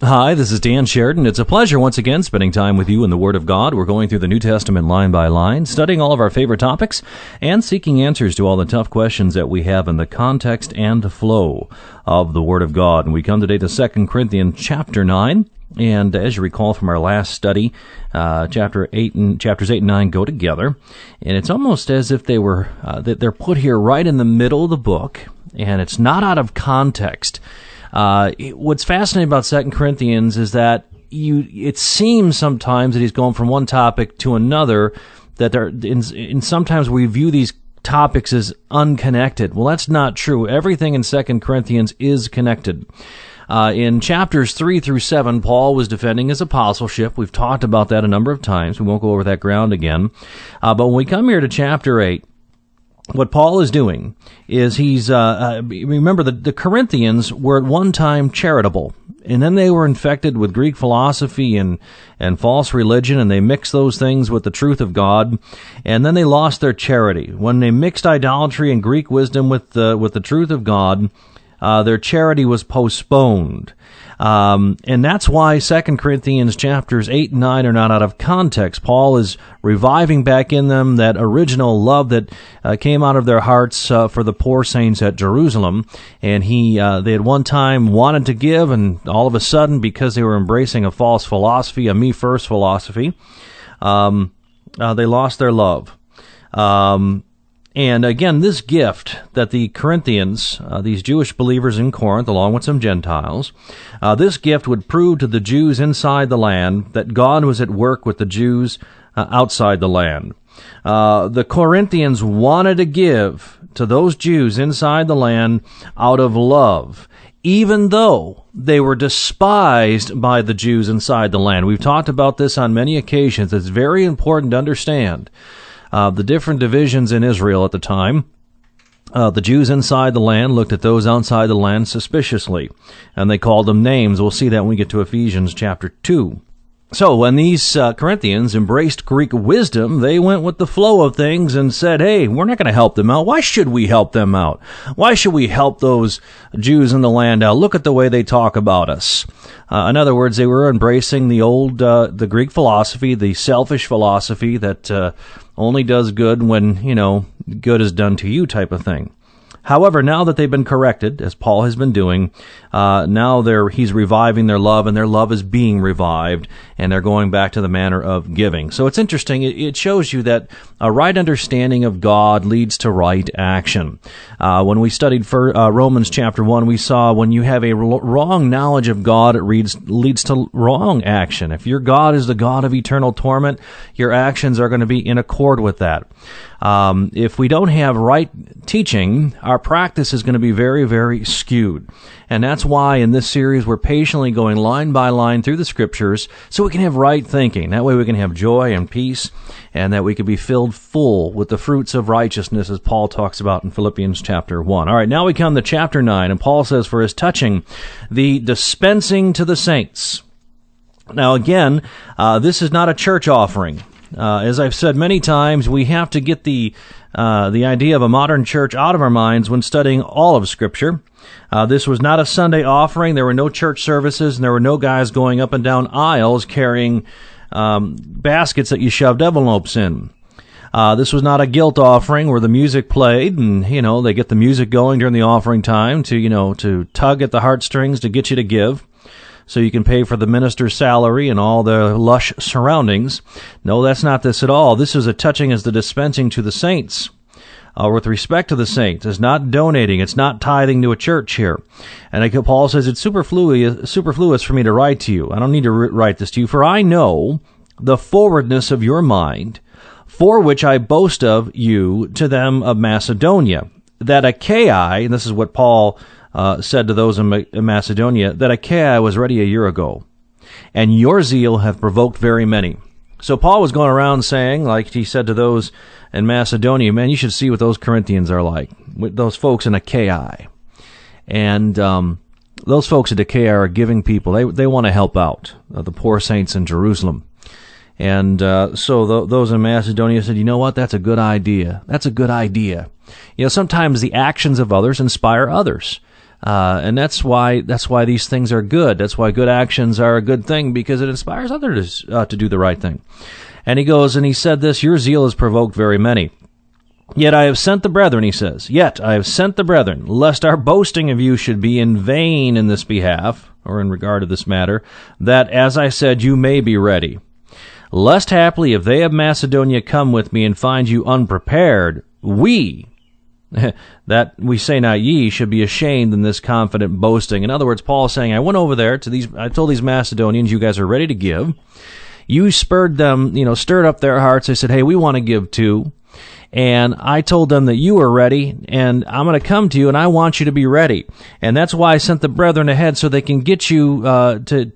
Hi, this is Dan Sheridan. It's a pleasure once again spending time with you in the Word of God. We're going through the New Testament line by line, studying all of our favorite topics, and seeking answers to all the tough questions that we have in the context and flow of the Word of God. And we come today to 2 Corinthians chapter 9. And as you recall from our last study, chapters 8 and 9 go together. And it's almost as if they're put here right in the middle of the book, and it's not out of context. What's fascinating about 2 Corinthians is that it seems sometimes that he's going from one topic to another, and sometimes we view these topics as unconnected. Well, that's not true. Everything in 2 Corinthians is connected. In chapters 3 through 7, Paul was defending his apostleship. We've talked about that a number of times. We won't go over that ground again. But when we come here to chapter 8, what Paul is doing is remember the Corinthians were at one time charitable, and then they were infected with Greek philosophy and false religion, and they mixed those things with the truth of God, and then they lost their charity. When they mixed idolatry and Greek wisdom with the truth of God, their charity was postponed. And that's why 2 Corinthians chapters 8 and 9 are not out of context. Paul is reviving back in them that original love that came out of their hearts for the poor saints at Jerusalem. And they at one time wanted to give, and all of a sudden, because they were embracing a false philosophy, a me-first philosophy, they lost their love. And again, this gift that the Corinthians, these Jewish believers in Corinth, along with some Gentiles, this gift would prove to the Jews inside the land that God was at work with the Jews outside the land. The Corinthians wanted to give to those Jews inside the land out of love, even though they were despised by the Jews inside the land. We've talked about this on many occasions. It's very important to understand the different divisions in Israel at the time. The Jews inside the land looked at those outside the land suspiciously, and they called them names. We'll see that when we get to Ephesians chapter 2. So when these Corinthians embraced Greek wisdom, they went with the flow of things and said, hey, we're not going to help them out. Why should we help them out? Why should we help those Jews in the land out? Look at the way they talk about us. In other words, they were embracing the Greek philosophy, the selfish philosophy that only does good when, good is done to you type of thing. However, now that they've been corrected, as Paul has been doing, now he's reviving their love, and their love is being revived, and they're going back to the manner of giving. So it's interesting. It shows you that a right understanding of God leads to right action. When we studied Romans chapter 1, we saw when you have a wrong knowledge of God, it leads to wrong action. If your God is the God of eternal torment, your actions are going to be in accord with that. If we don't have right teaching, our practice is going to be very, very skewed. And that's why in this series we're patiently going line by line through the Scriptures so we can have right thinking. That way we can have joy and peace, and that we can be filled full with the fruits of righteousness, as Paul talks about in Philippians chapter 1. All right, now we come to chapter 9, and Paul says, for his touching the dispensing to the saints. Now again, this is not a church offering. As I've said many times, we have to get the idea of a modern church out of our minds when studying all of Scripture. This was not a Sunday offering. There were no church services, and there were no guys going up and down aisles carrying baskets that you shoved envelopes in. This was not a guilt offering where the music played, and they get the music going during the offering time to tug at the heartstrings to get you to give, so you can pay for the minister's salary and all the lush surroundings. No, that's not this at all. This is a touching as the dispensing to the saints. With respect to the saints, it's not donating, it's not tithing to a church here. And Paul says it's superfluous for me to write to you. I don't need to write this to you, for I know the forwardness of your mind, for which I boast of you to them of Macedonia, that Achaia, and this is what Paul said to those in Macedonia, that Achaia was ready a year ago, and your zeal hath provoked very many. So Paul was going around saying, like he said to those in Macedonia, man, you should see what those Corinthians are like, with those folks in Achaia. And those folks at Achaia are giving people. They want to help out the poor saints in Jerusalem. And so those in Macedonia said, you know what, that's a good idea. That's a good idea. Sometimes the actions of others inspire others. And that's why these things are good. That's why good actions are a good thing, because it inspires others to do the right thing. And he goes, and he said this, your zeal has provoked very many. Yet I have sent the brethren, he says, yet I have sent the brethren, lest our boasting of you should be in vain in this behalf, or in regard to this matter, that, as I said, you may be ready. Lest haply, if they of Macedonia come with me and find you unprepared, we, that we say not ye, should be ashamed in this confident boasting. In other words, Paul is saying, I went over there I told these Macedonians, you guys are ready to give. You spurred them, stirred up their hearts. They said, hey, we want to give too. And I told them that you were ready, and I'm going to come to you, and I want you to be ready. And that's why I sent the brethren ahead, so they can get you to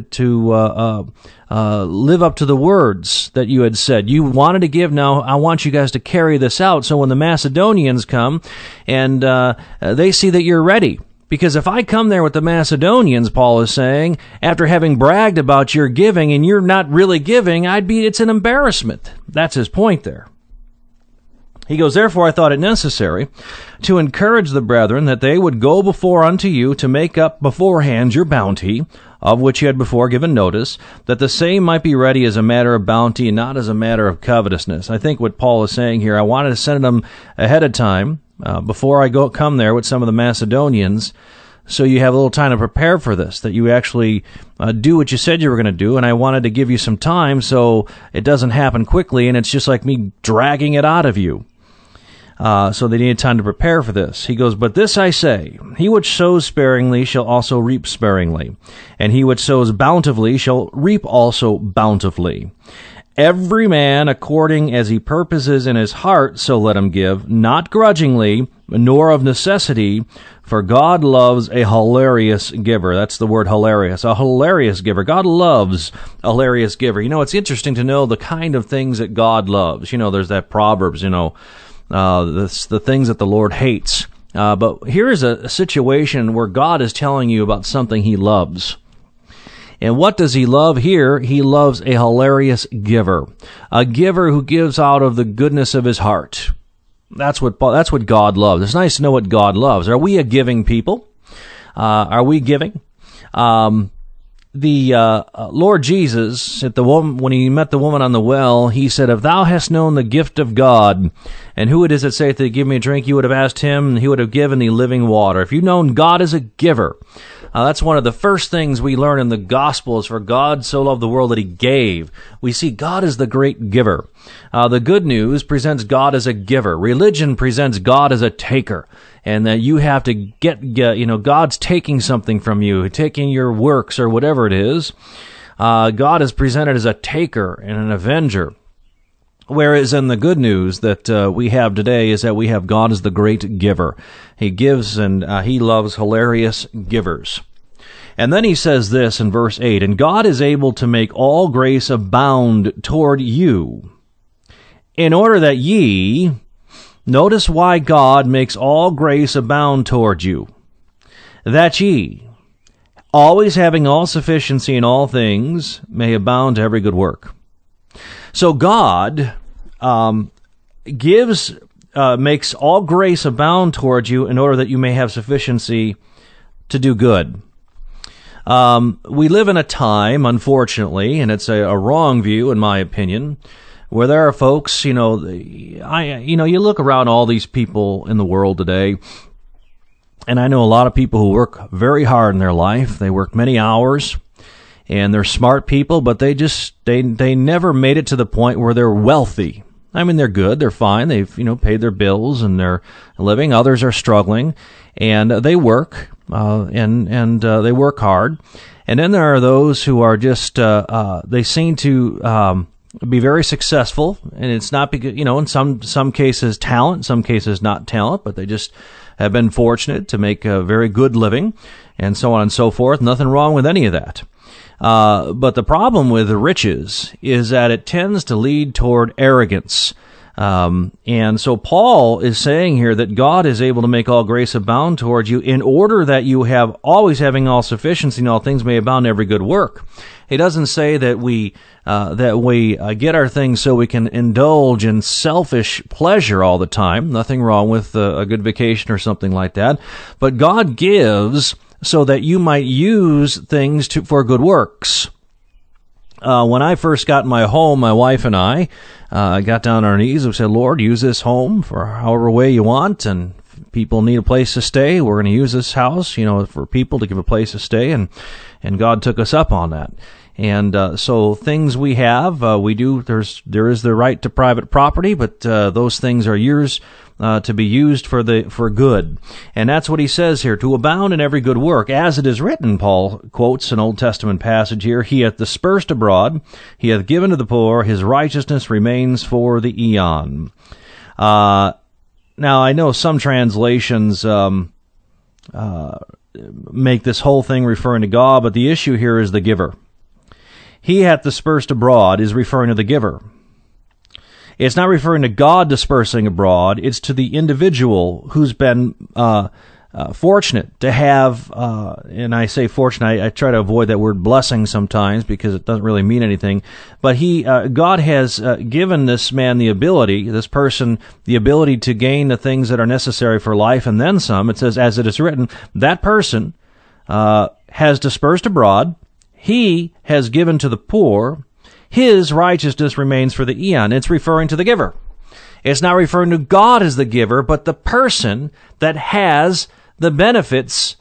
live up to the words that you had said. You wanted to give, now I want you guys to carry this out, so when the Macedonians come and they see that you're ready. Because if I come there with the Macedonians, Paul is saying, after having bragged about your giving and you're not really giving, it's an embarrassment. That's his point there. He goes, therefore I thought it necessary to encourage the brethren that they would go before unto you to make up beforehand your bounty, of which you had before given notice, that the same might be ready as a matter of bounty and not as a matter of covetousness. I think what Paul is saying here, I wanted to send them ahead of time, before I come there with some of the Macedonians, so you have a little time to prepare for this, that you actually do what you said you were going to do, and I wanted to give you some time so it doesn't happen quickly, and it's just like me dragging it out of you. So they needed time to prepare for this. He goes, but this I say, he which sows sparingly shall also reap sparingly, and he which sows bountifully shall reap also bountifully. Every man according as he purposes in his heart, so let him give, not grudgingly, nor of necessity, for God loves a hilarious giver. That's the word hilarious, a hilarious giver. God loves a hilarious giver. It's interesting to know the kind of things that God loves. There's that Proverbs, the things that the Lord hates. But here is a situation where God is telling you about something he loves. And what does he love here? He loves a hilarious giver. A giver who gives out of the goodness of his heart. That's what God loves. It's nice to know what God loves. Are we a giving people? Are we giving? The Lord Jesus, when he met the woman on the well, he said, if thou hast known the gift of God, and who it is that saith, to give me a drink, you would have asked him, and he would have given thee living water. If you've known God as a giver, that's one of the first things we learn in the gospel, is for God so loved the world that he gave. We see God as the great giver. The good news presents God as a giver. Religion presents God as a taker. And that you have to get, God's taking something from you, taking your works or whatever it is. God is presented as a taker and an avenger. Whereas in the good news that we have today is that we have God as the great giver. He gives, and he loves hilarious givers. And then he says this in verse 8, and God is able to make all grace abound toward you, in order that ye... Notice why God makes all grace abound toward you, that ye, always having all sufficiency in all things, may abound to every good work. So God makes all grace abound toward you in order that you may have sufficiency to do good. We live in a time, unfortunately, and it's a wrong view in my opinion, where there are folks, you look around all these people in the world today, and I know a lot of people who work very hard in their life. They work many hours, and they're smart people, but they never made it to the point where they're wealthy. I mean, they're good, they're fine, they've, paid their bills and they're living. Others are struggling, and they work, and they work hard. And then there are those who are just, they seem to, be very successful, and it's not because, in some cases talent, some cases not talent, but they just have been fortunate to make a very good living, and so on and so forth. Nothing wrong with any of that. But the problem with riches is that it tends to lead toward arrogance. And so Paul is saying here that God is able to make all grace abound toward you in order that you have always having all sufficiency in all things may abound in every good work. He doesn't say that we get our things so we can indulge in selfish pleasure all the time. Nothing wrong with a good vacation or something like that. But God gives so that you might use things for good works. When I first got in my home, my wife and I got down on our knees and said, Lord, use this home for however way you want, and people need a place to stay. We're going to use this house, for people to give a place to stay, and God took us up on that. And so things we have, we do. There is the right to private property, but those things are yours to be used for good. And that's what he says here: to abound in every good work, as it is written. Paul quotes an Old Testament passage here: He hath dispersed abroad, he hath given to the poor, his righteousness remains for the eon. Now I know some translations make this whole thing referring to God, but the issue here is the giver. He hath dispersed abroad is referring to the giver. It's not referring to God dispersing abroad. It's to the individual who's been fortunate to have, and I say fortunate, I try to avoid that word blessing sometimes because it doesn't really mean anything. But God has given this man this person, the ability to gain the things that are necessary for life and then some. It says, as it is written, that person has dispersed abroad. He has given to the poor. His righteousness remains for the eon. It's referring to the giver. It's not referring to God as the giver, but the person that has the benefits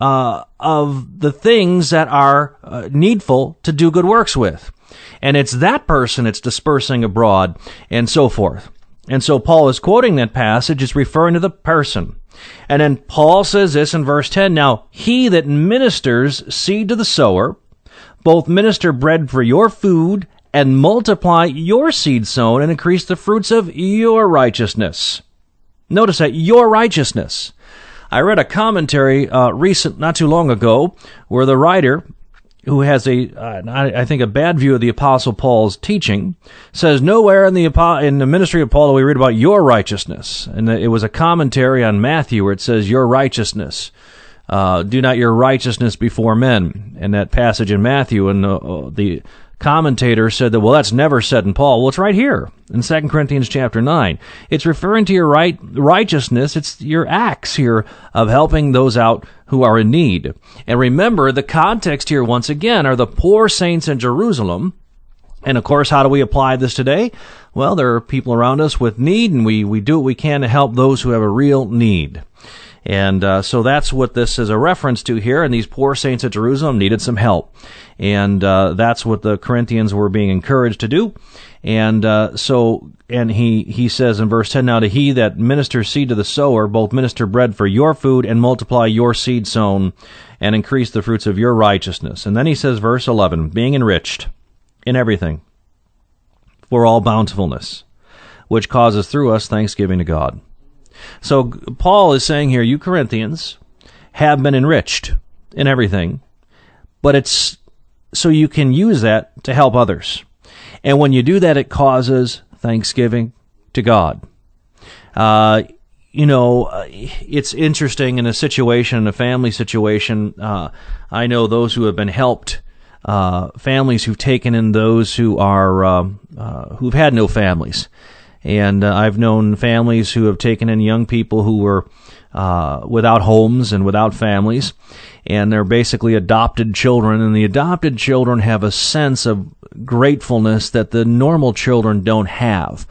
of the things that are needful to do good works with. And it's that person it's dispersing abroad and so forth. And so Paul is quoting that passage. It's referring to the person. And then Paul says this in verse 10, Now he that ministers seed to the sower, both minister bread for your food and multiply your seed sown and increase the fruits of your righteousness. Notice that, your righteousness. I read a commentary not too long ago, where the writer, who has I think a bad view of the Apostle Paul's teaching, says nowhere in the ministry of Paul do we read about your righteousness. And it was a commentary on Matthew where it says your righteousness. Do not your righteousness before men. And that passage in Matthew, and the commentator said that, well, that's never said in Paul. Well, it's right here in 2 Corinthians chapter 9. It's referring to your righteousness. It's your acts here of helping those out who are in need. And remember, the context here, once again, are the poor saints in Jerusalem. And of course, how do we apply this today? Well, there are people around us with need, and we do what we can to help those who have a real need. And so that's what this is a reference to here. And these poor saints at Jerusalem needed some help. And that's what the Corinthians were being encouraged to do. And he says in verse 10, Now to he that ministers seed to the sower, both minister bread for your food and multiply your seed sown and increase the fruits of your righteousness. And then he says, verse 11, being enriched in everything for all bountifulness, which causes through us thanksgiving to God. So Paul is saying here, you Corinthians have been enriched in everything, but it's so you can use that to help others. And when you do that, it causes thanksgiving to God. It's interesting in a family situation. I know those who have been helped, families who've taken in those who are who've had no families. And I've known families who have taken in young people who were without homes and without families, and they're basically adopted children, and the adopted children have a sense of gratefulness that the normal children don't have.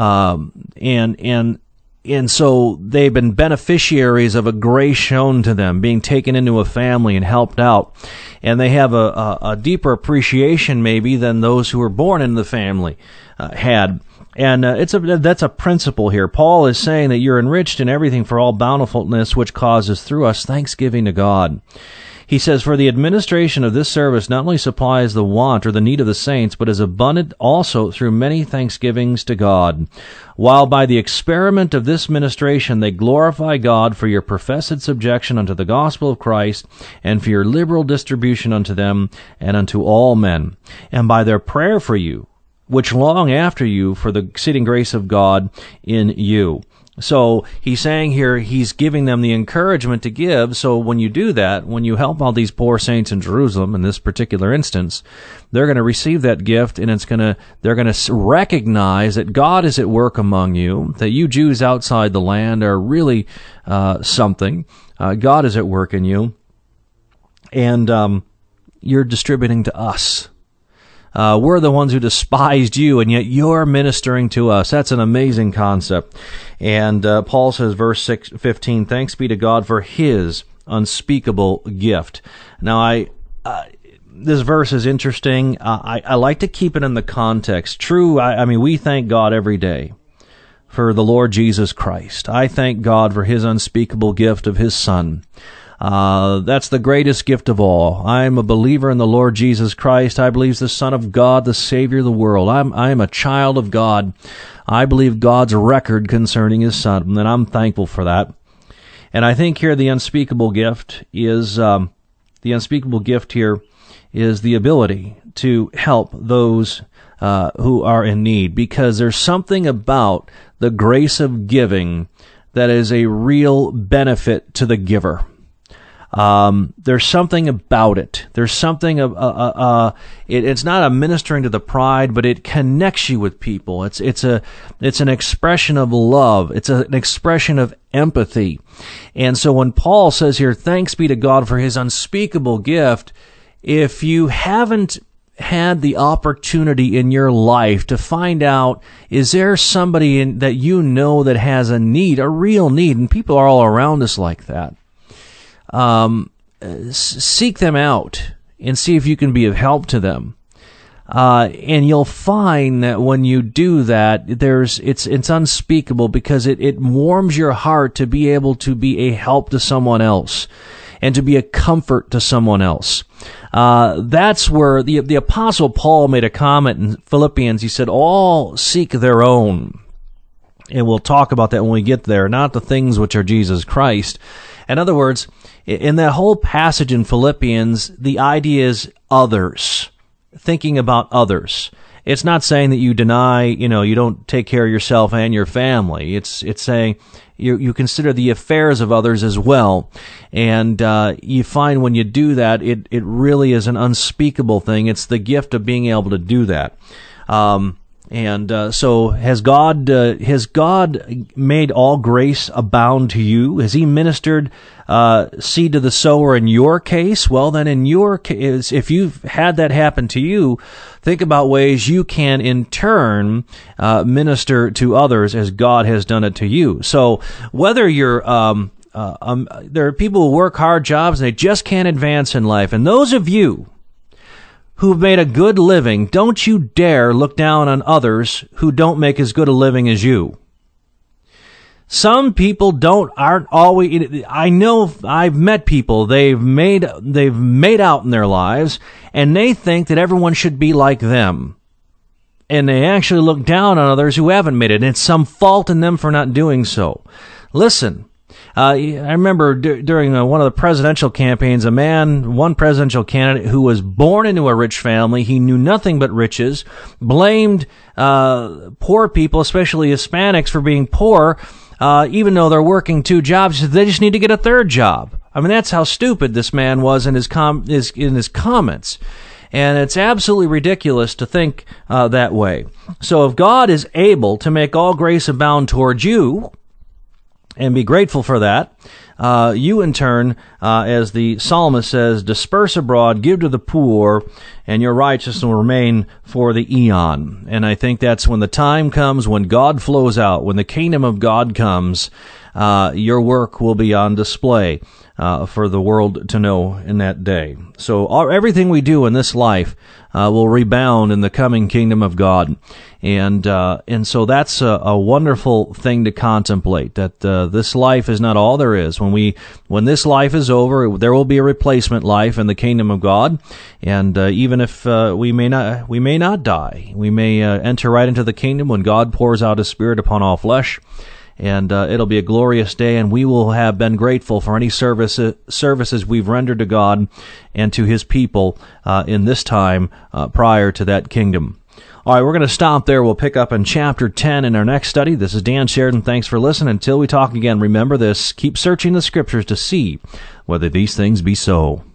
And so they've been beneficiaries of a grace shown to them, being taken into a family and helped out. And they have a deeper appreciation maybe than those who were born in the family had. And that's a principle here. Paul is saying that you're enriched in everything for all bountifulness, which causes through us thanksgiving to God. He says, for the administration of this service not only supplies the want or the need of the saints, but is abundant also through many thanksgivings to God, while by the experiment of this ministration they glorify God for your professed subjection unto the gospel of Christ, and for your liberal distribution unto them and unto all men. And by their prayer for you, which long after you for the exceeding grace of God in you. So he's saying here, he's giving them the encouragement to give. So when you do that, when you help all these poor saints in Jerusalem, in this particular instance, they're going to receive that gift, and they're going to recognize that God is at work among you, that you Jews outside the land are really something. God is at work in you, and you're distributing to us. We're the ones who despised you, and yet you're ministering to us. That's an amazing concept. And Paul says, verse 15, thanks be to God for his unspeakable gift. Now, this verse is interesting. I like to keep it in the context. True, I mean, we thank God every day for the Lord Jesus Christ. I thank God for his unspeakable gift of his Son. That's the greatest gift of all. I'm a believer in the Lord Jesus Christ. I believe he's the Son of God, the Savior of the world. I'm a child of God. I believe God's record concerning his Son, and I'm thankful for that. And I think here the unspeakable gift is the ability to help those who are in need, because there's something about the grace of giving that is a real benefit to the giver. There's something about it. There's something it's not a ministering to the pride, but it connects you with people. It's an expression of love. It's an expression of empathy. And so when Paul says here, thanks be to God for his unspeakable gift, if you haven't had the opportunity in your life to find out, is there somebody that you know that has a need, a real need, and people are all around us like that, seek them out and see if you can be of help to them. And you'll find that when you do that, it's unspeakable, because it warms your heart to be able to be a help to someone else and to be a comfort to someone else. That's where the Apostle Paul made a comment in Philippians. He said, all seek their own. And we'll talk about that when we get there, not the things which are Jesus Christ. In other words, in that whole passage in Philippians, the idea is others, thinking about others. It's not saying that you deny, you don't take care of yourself and your family. It's saying you consider the affairs of others as well. And you find when you do that, it really is an unspeakable thing. It's the gift of being able to do that. So has God made all grace abound to you? Has he ministered seed to the sower in your case? Well, then in your case, if you've had that happen to you, think about ways you can in turn minister to others as God has done it to you. So whether you're there are people who work hard jobs and they just can't advance in life, and those of you who've made a good living, don't you dare look down on others who don't make as good a living as you. Some people aren't always, I know I've met people, they've made out in their lives, and they think that everyone should be like them. And they actually look down on others who haven't made it, and it's some fault in them for not doing so. Listen, I remember during one of the presidential campaigns, one presidential candidate who was born into a rich family, he knew nothing but riches, blamed poor people, especially Hispanics, for being poor, even though they're working two jobs. They just need to get a third job. I mean, that's how stupid this man was in his comments. And it's absolutely ridiculous to think that way. So if God is able to make all grace abound toward you, and be grateful for that, you in turn, as the psalmist says, disperse abroad, give to the poor, and your righteousness will remain for the eon. And I think that's when the time comes, when God flows out, when the kingdom of God comes, your work will be on display for the world to know in that day. So everything we do in this life will rebound in the coming kingdom of God. And so that's a wonderful thing to contemplate, that this life is not all there is. When this life is over, there will be a replacement life in the kingdom of God. And even if we may not die, we may enter right into the kingdom when God pours out his Spirit upon all flesh. And it'll be a glorious day, and we will have been grateful for any services we've rendered to God and to his people in this time prior to that kingdom. All right, we're going to stop there. We'll pick up in chapter 10 in our next study. This is Dan Sheridan. Thanks for listening. Until we talk again, remember this. Keep searching the Scriptures to see whether these things be so.